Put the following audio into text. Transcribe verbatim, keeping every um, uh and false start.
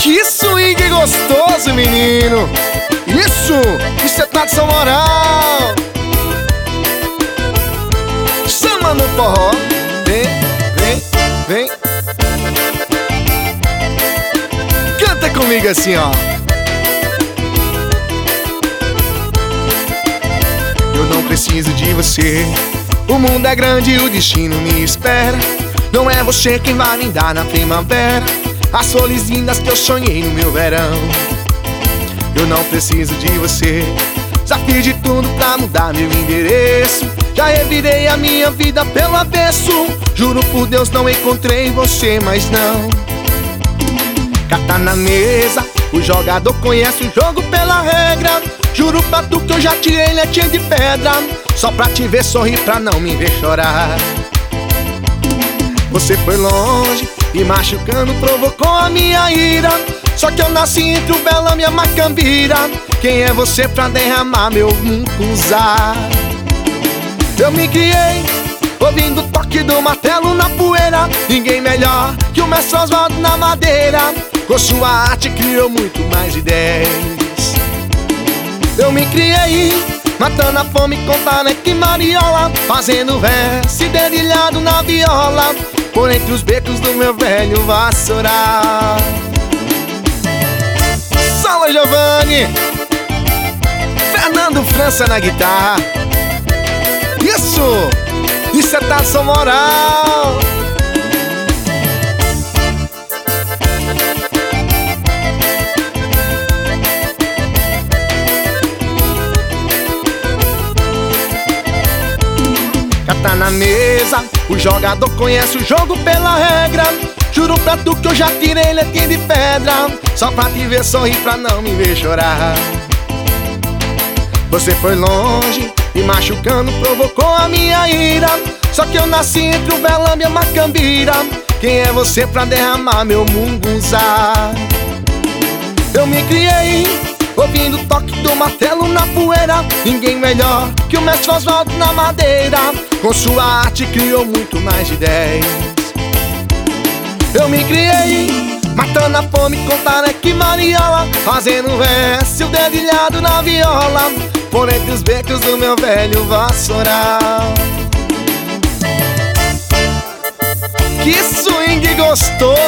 Que swing gostoso, menino. Isso, isso é tradição moral. Chama no forró. Vem, vem, vem. Canta comigo assim, ó. Eu não preciso de você. O mundo é grande e o destino me espera. Não é você quem vai me dar na primavera as flores lindas que eu sonhei no meu verão. Eu não preciso de você. Já fiz de tudo pra mudar meu endereço. Já revirei a minha vida pelo avesso. Juro por Deus não encontrei você, mas não. Carta na mesa, o jogador conhece o jogo pela regra. Juro pra tu que eu já tirei letinha de pedra, só pra te ver sorrir, pra não me ver chorar. Você foi longe e machucando provocou a minha ira. Só que eu nasci entre o Belame e a Macambira. Quem é você pra derramar meu mucuzá? Eu me criei ouvindo o toque do martelo na poeira. Ninguém melhor que o mestre Oswaldo na madeira. Com sua arte criou muito mais ideias. Eu me criei matando a fome com taneca e mariola, fazendo verso e dedilhado na viola, por entre os becos do meu velho vassoural. Sala Giovanni, Fernando França na guitarra. Isso, isso é tradição moral. Carta na mesa, o jogador conhece o jogo pela regra. Juro pra tu que eu já tirei letinha de pedra, só pra te ver sorrir, pra não me ver chorar. Você foi longe e machucando provocou a minha ira. Só que eu nasci entre o Belame e a Macambira. Quem é você pra derramar meu munguzá? Eu me criei ouvindo o toque do martelo na poeira. Ninguém melhor que o mestre Oswaldo na madeira. Com sua arte criou muito mais ideias. Eu me criei matando a fome com taneca e mariola, fazendo verso e o dedilhado na viola, por entre os becos do meu velho vassoural. Que swing gostoso!